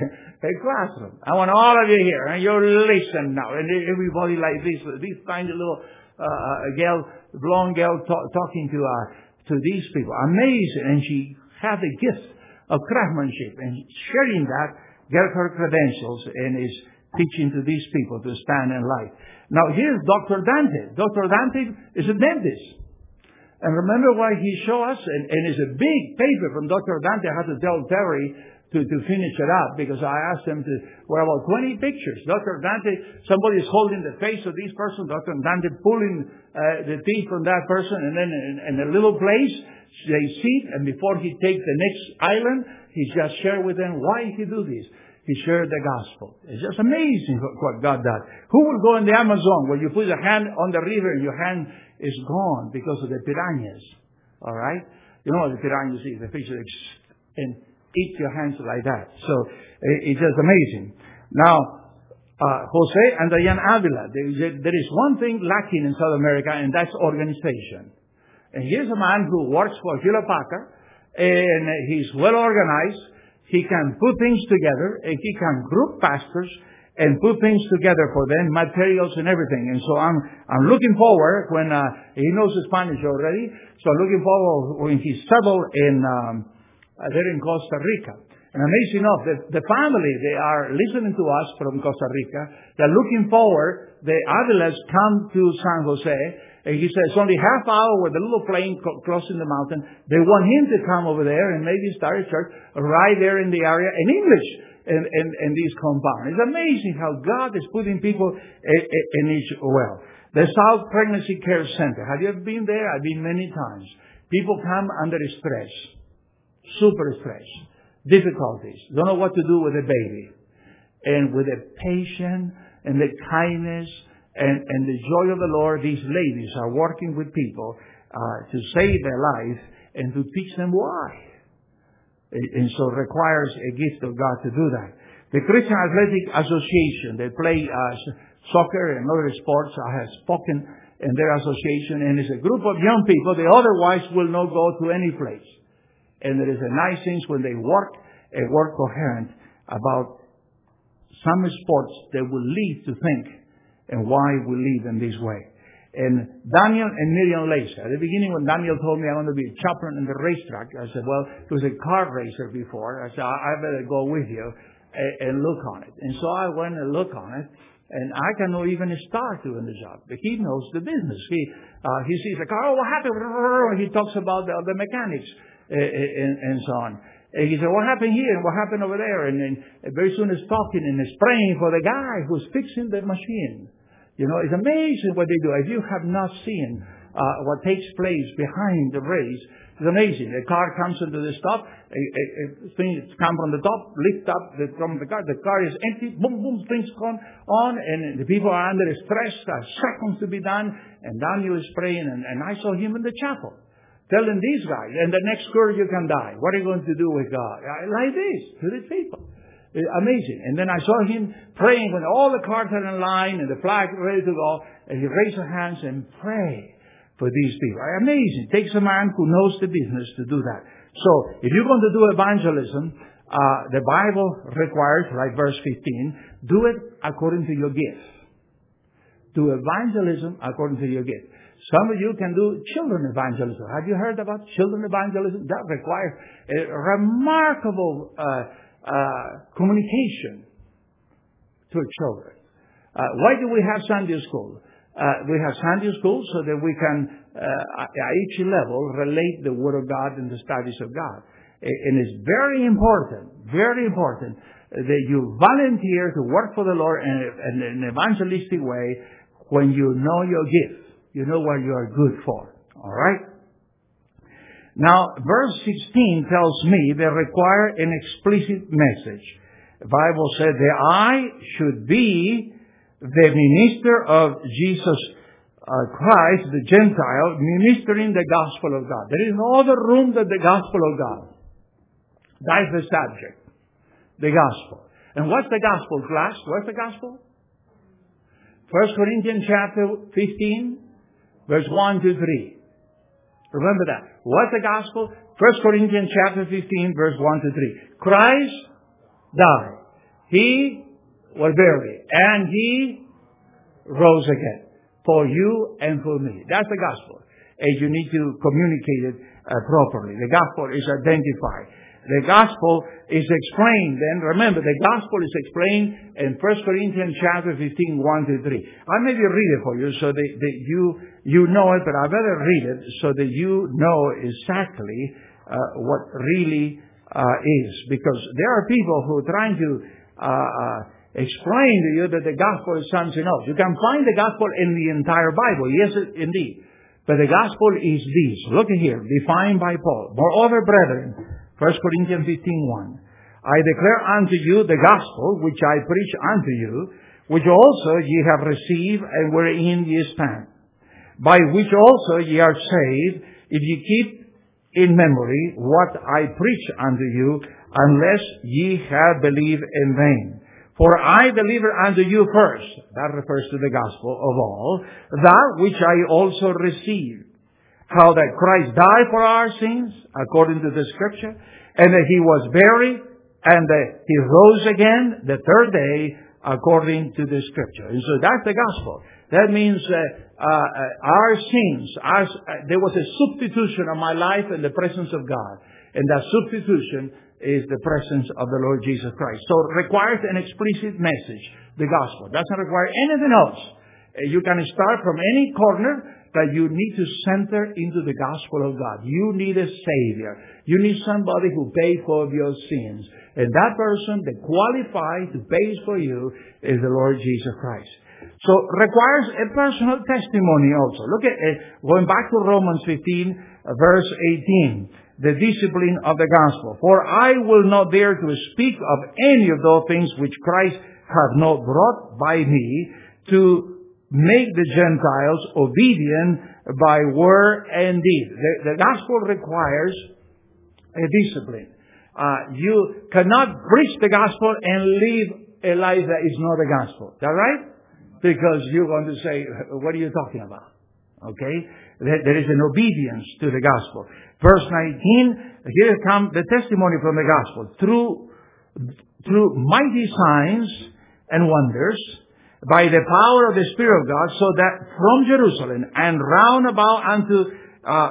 a classroom. I want all of you here, and you listen now. And everybody like this, this tiny little uh, girl, blonde girl, talk, talking to uh, to these people. Amazing. And she had the gift of craftsmanship, and sharing that, get her credentials, and is teaching to these people to stand in light. Now here's Doctor Dante. Doctor Dante is a dentist. And remember what he showed us? And, and it's a big paper from Doctor Dante. I had to tell Terry to, to finish it up because I asked him to, were about twenty pictures. Doctor Dante, somebody is holding the face of this person. Doctor Dante pulling uh, the teeth from that person. And then in, in a little place, they sit. And before he takes the next island, he just shared with them why he do this. He shared the gospel. It's just amazing what God does. Who will go in the Amazon where you put your hand on the river and your hand is gone because of the piranhas? All right? You know what the piranhas is. The fish that and eat your hands like that. So it's just amazing. Now, uh, Jose and Diane Avila. There is, a, there is one thing lacking in South America, and that's organization. And here's a man who works for Hewlett Packard, and he's well organized. He can put things together, and he can group pastors and put things together for them, materials and everything. And so I'm I'm looking forward when uh, he knows Spanish already. So I'm looking forward when he settled in um, uh, there in Costa Rica. And amazing enough, the, the family, they are listening to us from Costa Rica. They're looking forward. The Avilas come to San Jose. And he says, it's only half hour with a little plane co- crossing the mountain. They want him to come over there and maybe start a church right there in the area in English in, in, in this compound. It's amazing how God is putting people in, in each well. The South Pregnancy Care Center. Have you ever been there? I've been many times. People come under stress. Super stress. Difficulties. Don't know what to do with a baby. And with the patience and the kindness And, and the joy of the Lord, these ladies are working with people uh, to save their life and to teach them why. And so it requires a gift of God to do that. The Christian Athletic Association, they play uh, soccer and other sports. I have spoken in their association, and it's a group of young people that otherwise will not go to any place. And there is a nice thing when they work and work coherent about some sports that will lead to think and why we live in this way. And Daniel and Miriam Lacer. At the beginning, when Daniel told me I want to be a chaplain in the racetrack, I said, well, he was a car racer before. I said, I better go with you and, and look on it. And so I went and looked on it, and I cannot even start doing the job. But he knows the business. He uh, he sees a car, oh, what happened? He talks about the, the mechanics uh, and, and so on. And he said, what happened here and what happened over there? And then very soon he's talking and he's praying for the guy who's fixing the machine. You know, it's amazing what they do. If you have not seen uh, what takes place behind the race, it's amazing. The car comes into the stop, a, a, a thing comes from the top, lift up the, from the car. The car is empty, boom, boom, things come on, and the people are under stress. There are seconds to be done, and Daniel is praying, and, and I saw him in the chapel, telling these guys, and the next girl you can die. What are you going to do with God? Like this, to these people. Amazing. And then I saw him praying when all the cars are in line and the flag ready to go, and he raised his hands and pray for these people. Amazing. It takes a man who knows the business to do that. So, if you're going to do evangelism, uh, the Bible requires, like verse fifteen, do it according to your gift. Do evangelism according to your gift. Some of you can do children evangelism. Have you heard about children evangelism? That requires a remarkable uh Uh, communication to children. Uh, why do we have Sunday school? Uh, we have Sunday school so that we can, uh, at each level, relate the Word of God and the studies of God. And it's very important, very important that you volunteer to work for the Lord in, in an evangelistic way when you know your gift. You know what you are good for. All right? Now, verse sixteen tells me they require an explicit message. The Bible said that I should be the minister of Jesus uh, Christ, the Gentile, ministering the gospel of God. There is no other room than the gospel of God. That is the subject. The gospel. And what's the gospel, class? What's the gospel? First Corinthians chapter fifteen, verse one to three. Remember that. What's the gospel? First Corinthians chapter fifteen, verse one to three. Christ died. He was buried. And He rose again. For you and for me. That's the gospel. And you need to communicate it uh, properly. The gospel is identified. The gospel is explained. Then remember, the gospel is explained in First Corinthians chapter fifteen, one to three. I maybe read it for you so that, that you you know it, but I better read it so that you know exactly uh, what really uh, is. Because there are people who are trying to uh, uh, explain to you that the gospel is something else. You can find the gospel in the entire Bible. Yes, indeed. But the gospel is this. Look at here, defined by Paul. Moreover, brethren, First Corinthians fifteen, one. I declare unto you the gospel which I preach unto you, which also ye have received and wherein ye stand, by which also ye are saved, if ye keep in memory what I preach unto you, unless ye have believed in vain. For I delivered unto you first, that refers to the gospel of all, that which I also received, how that Christ died for our sins, according to the Scripture, and that He was buried, and that He rose again the third day, according to the Scripture. And so that's the gospel. That means uh, uh, our sins, our, uh, there was a substitution of my life in the presence of God. And that substitution is the presence of the Lord Jesus Christ. So it requires an explicit message, the gospel. It doesn't require anything else. Uh, you can start from any corner, that you need to center into the gospel of God. You need a Savior. You need somebody who pays for your sins. And that person that qualifies to pay for you is the Lord Jesus Christ. So it requires a personal testimony also. Look at it. Going back to Romans fifteen, verse eighteen. The discipline of the gospel. For I will not dare to speak of any of those things which Christ hath not brought by me, to make the Gentiles obedient by word and deed. The, the gospel requires a discipline. uh, you cannot preach the gospel and live a life that is not the gospel. Is that right? Because you're going to say, what are you talking about? Okay? There is an obedience to the gospel. Verse nineteen, here comes the testimony from the gospel. Through, through mighty signs and wonders, by the power of the Spirit of God, so that from Jerusalem and round about unto uh,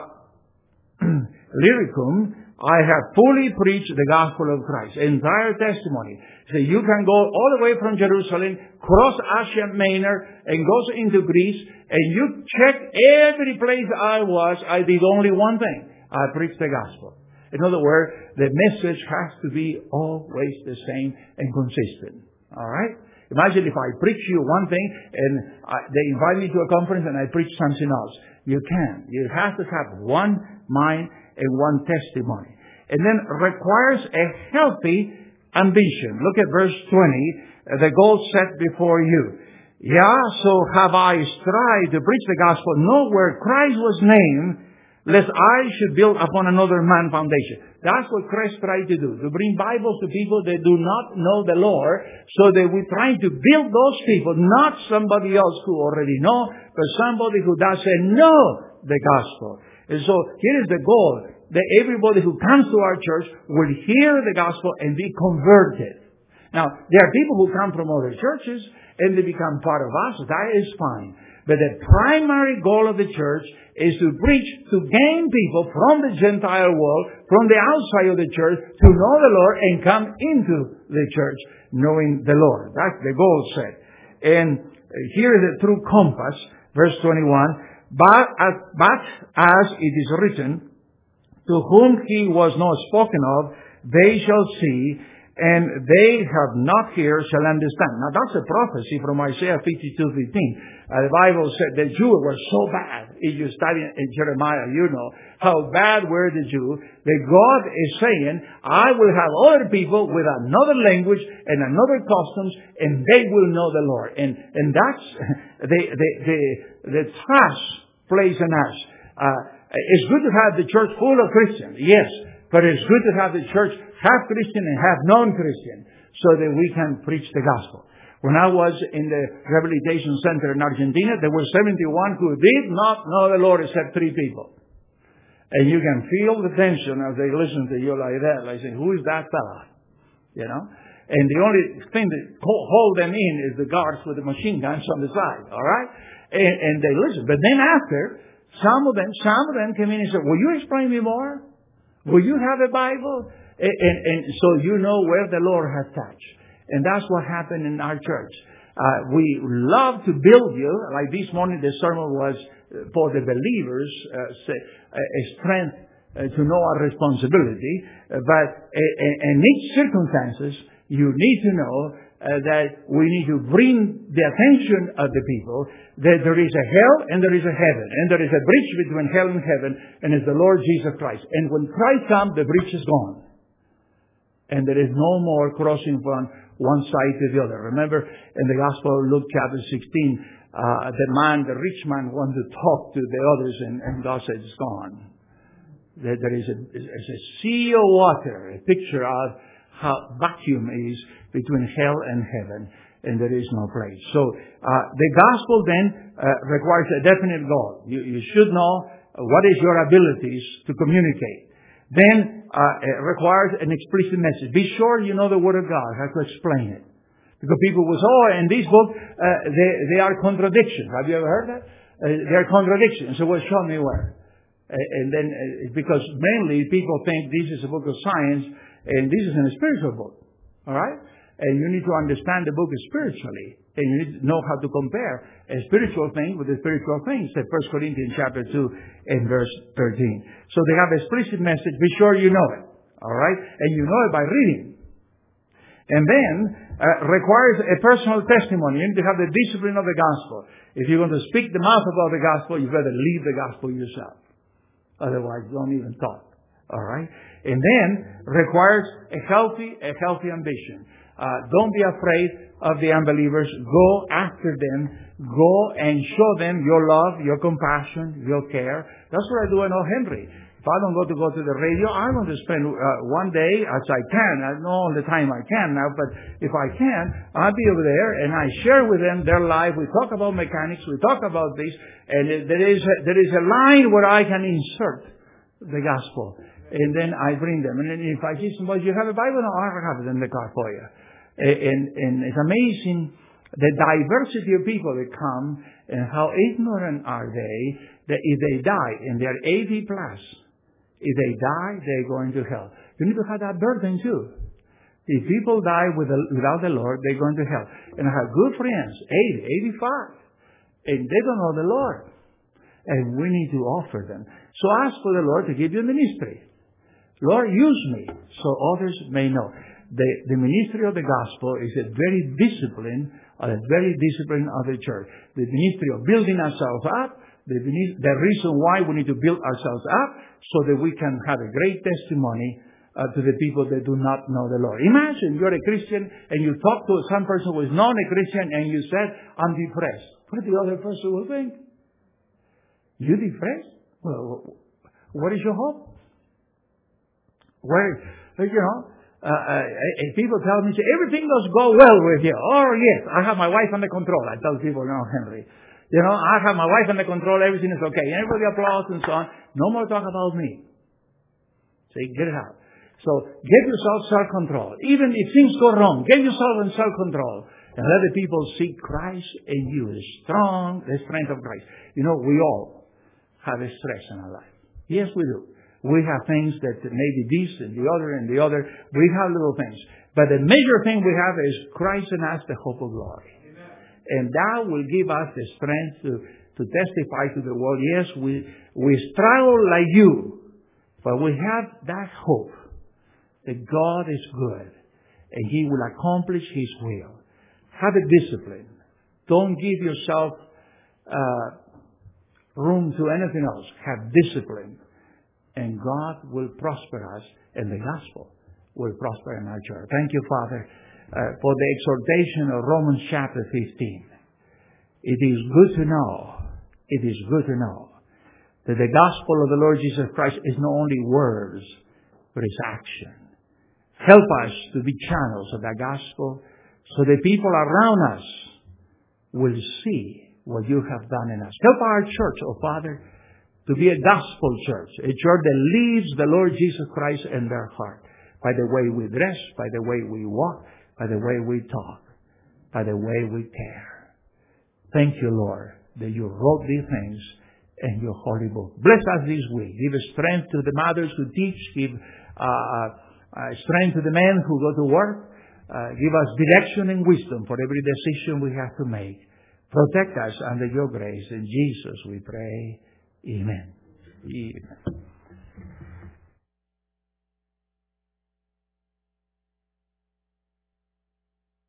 Illyricum, I have fully preached the gospel of Christ. Entire testimony. So you can go all the way from Jerusalem, cross Asia Minor, and goes into Greece, and you check every place I was, I did only one thing. I preached the gospel. In other words, the message has to be always the same and consistent. Alright? Imagine if I preach you one thing, and I, they invite me to a conference, and I preach something else. You can't. You have to have one mind and one testimony. And then requires a healthy ambition. Look at verse twenty. The goal set bore you. Yeah, so have I strived to preach the gospel, not where Christ was named, lest I should build upon another man foundation. That's what Christ tried to do. To bring Bibles to people that do not know the Lord, so that we're trying to build those people, not somebody else who already know, but somebody who doesn't know the gospel. And so here is the goal, that everybody who comes to our church will hear the gospel and be converted. Now, there are people who come from other churches and they become part of us. That is fine. But the primary goal of the church is to preach, to gain people from the Gentile world, from the outside of the church, to know the Lord and come into the church knowing the Lord. That's the goal set. And here is the true compass, verse twenty-one. But as, but as it is written, to whom he was not spoken of, they shall see, and they have not heard shall understand. Now that's a prophecy from Isaiah fifty-two fifteen. Uh, the Bible said the Jews were so bad. If you study in Jeremiah, you know how bad were the Jews. That God is saying, I will have other people with another language and another customs, and they will know the Lord. And and that's the the the, the trust placed in us. Uh, it's good to have the church full of Christians, yes, but it's good to have the church half Christian and half non-Christian, so that we can preach the gospel. When I was in the rehabilitation center in Argentina, there were seventy-one who did not know the Lord except three people. And you can feel the tension as they listen to you like that, like saying, who is that fella? You know? And the only thing that hold them in is the guards with the machine guns on the side, alright? And, and they listen. But then after, some of them, some of them came in and said, will you explain me more? Will you have a Bible? And, and, and so you know where the Lord has touched. And that's what happened in our church. Uh, we love to build you. Like this morning, the sermon was for the believers, uh, say, a strength uh, to know our responsibility. Uh, but uh, in each circumstances, you need to know uh, that we need to bring the attention of the people that there is a hell and there is a heaven. And there is a bridge between hell and heaven, and it's the Lord Jesus Christ. And when Christ comes, the bridge is gone. And there is no more crossing from one side to the other. Remember in the Gospel of Luke chapter sixteen, uh, the man, the rich man wanted to talk to the others, and, and God said it's gone. There, there is a, is a sea of water, a picture of how vacuum is between hell and heaven, and there is no place. So uh, the Gospel then uh, requires a definite goal. You, you should know what is your abilities to communicate. Then uh, it requires an explicit message. Be sure you know the Word of God, how to explain it. Because people will say, oh, in this book, uh, they, they are contradictions. Have you ever heard that? Uh, they are contradictions. So, well, show me where. Uh, and then, uh, because mainly people think this is a book of science, and this is a spiritual book. All right? And you need to understand the book spiritually. And you need to know how to compare a spiritual thing with a spiritual thing. Say First Corinthians chapter two and verse thirteen. So they have a explicit message. Be sure you know it. All right? And you know it by reading. And then uh, requires a personal testimony. You need to have the discipline of the gospel. If you're going to speak the mouth about the gospel, you better live the gospel yourself. Otherwise, don't even talk. All right? And then requires a healthy, a healthy ambition. Uh, don't be afraid of the unbelievers. Go after them. Go and show them your love, your compassion, your care. That's what I do in O. Henry. If I don't go to go to the radio, I'm going to spend uh, one day as I can. I know all the time I can now, but if I can, I'll be over there and I share with them their life. We talk about mechanics. We talk about this. And there is a, there is a line where I can insert the gospel. And then I bring them. And then if I see somebody, you have a Bible? No, I have it in the car for you. And, and it's amazing the diversity of people that come and how ignorant are they that if they die and they're eighty plus, if they die, they're going to hell. You need to have that burden too. If people die with the, without the Lord, they're going to hell. And I have good friends, eighty, eighty-five, and they don't know the Lord. And we need to offer them. So ask for the Lord to give you ministry. Lord, use me so others may know. The, the ministry of the gospel is a very discipline, a very discipline of the church. The ministry of building ourselves up, the, the reason why we need to build ourselves up, so that we can have a great testimony uh, to the people that do not know the Lord. Imagine you're a Christian and you talk to some person who is not a Christian and you said, I'm depressed. What the other person will think? You depressed? Well, what is your hope? Where, you know, uh, uh, people tell me, say, everything does go well with you. Oh, yes, I have my wife under control. I tell people, no, Henry. You know, I have my wife under control. Everything is okay. And everybody applauds and so on. No more talk about me. See, get it out. So, get yourself self-control. Even if things go wrong, get yourself in self-control. And let the people see Christ in you. The strong, the strength of Christ. You know, we all have a stress in our life. Yes, we do. We have things that maybe this and the other and the other. We have little things. But the major thing we have is Christ in us, the hope of glory. And that will give us the strength to, to testify to the world. Yes, we, we struggle like you, but we have that hope that God is good and He will accomplish His will. Have a discipline. Don't give yourself uh, room to anything else. Have discipline. And God will prosper us, and the gospel will prosper in our church. Thank you, Father, uh, for the exhortation of Romans chapter fifteen. It is good to know, it is good to know that the gospel of the Lord Jesus Christ is not only words, but it's action. Help us to be channels of that gospel so the people around us will see what you have done in us. Help our church, oh Father, to be a gospel church, a church that leads the Lord Jesus Christ in their heart by the way we dress, by the way we walk, by the way we talk, by the way we care. Thank you, Lord, that you wrote these things in your holy book. Bless us this week. Give strength to the mothers who teach. Give uh, uh, strength to the men who go to work. Uh, give us direction and wisdom for every decision we have to make. Protect us under your grace. In Jesus we pray. Amen. Amen.